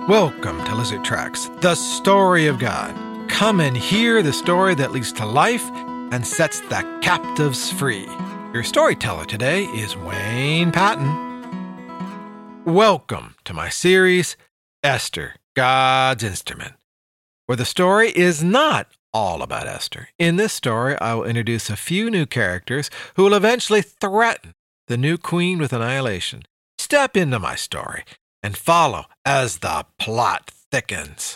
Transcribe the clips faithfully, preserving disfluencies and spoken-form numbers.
Welcome to Lizard Tracks, the story of God. Come and hear the story that leads to life and sets the captives free. Your storyteller today is Wayne Patton. Welcome to my series, Esther, God's Instrument, where the story is not all about Esther. In this story, I will introduce a few new characters who will eventually threaten the new queen with annihilation. Step into my story and follow as the plot thickens.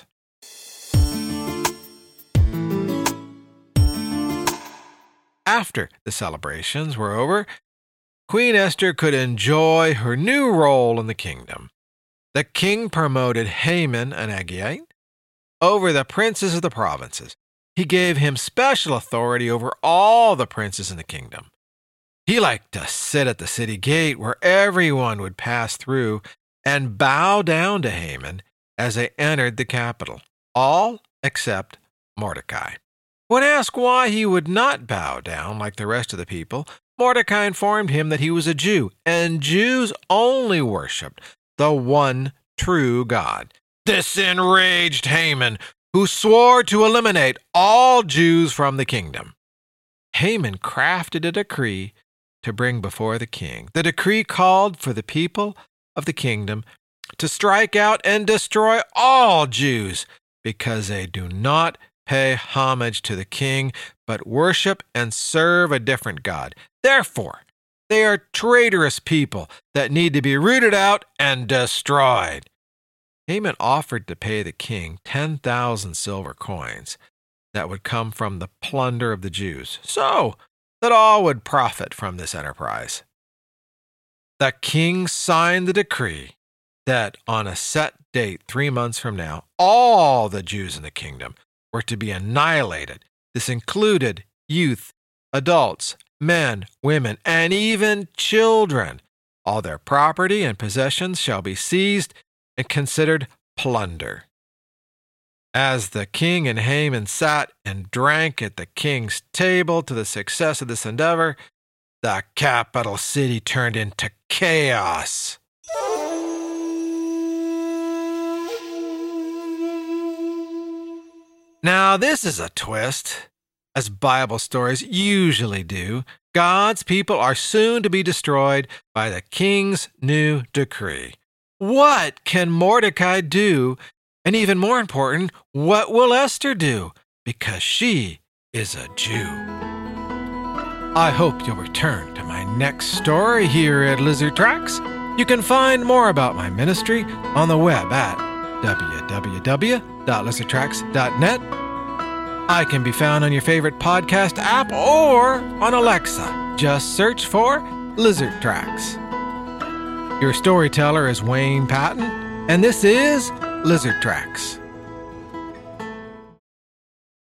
After the celebrations were over, Queen Esther could enjoy her new role in the kingdom. The king promoted Haman, an Agagite, over the princes of the provinces. He gave him special authority over all the princes in the kingdom. He liked to sit at the city gate where everyone would pass through and bow down to Haman as they entered the capital, all except Mordecai. When asked why he would not bow down like the rest of the people, Mordecai informed him that he was a Jew, and Jews only worshipped the one true God. This enraged Haman, who swore to eliminate all Jews from the kingdom. Haman crafted a decree to bring before the king. The decree called for the people of the kingdom to strike out and destroy all Jews because they do not pay homage to the king, but worship and serve a different God. Therefore, they are traitorous people that need to be rooted out and destroyed. Haman offered to pay the king ten thousand silver coins that would come from the plunder of the Jews, so that all would profit from this enterprise. The king signed the decree that on a set date three months from now, all the Jews in the kingdom were to be annihilated. This included youth, adults, men, women, and even children. All their property and possessions shall be seized and considered plunder. As the king and Haman sat and drank at the king's table to the success of this endeavor, the capital city turned into chaos. Now, this is a twist. As Bible stories usually do, God's people are soon to be destroyed by the king's new decree. What can Mordecai do? And even more important, what will Esther do? Because she is a Jew. I hope you'll return to my next story here at Lizard Tracks. You can find more about my ministry on the web at w w w dot lizard tracks dot net. I can be found on your favorite podcast app or on Alexa. Just search for Lizard Tracks. Your storyteller is Wayne Patton, and this is Lizard Tracks.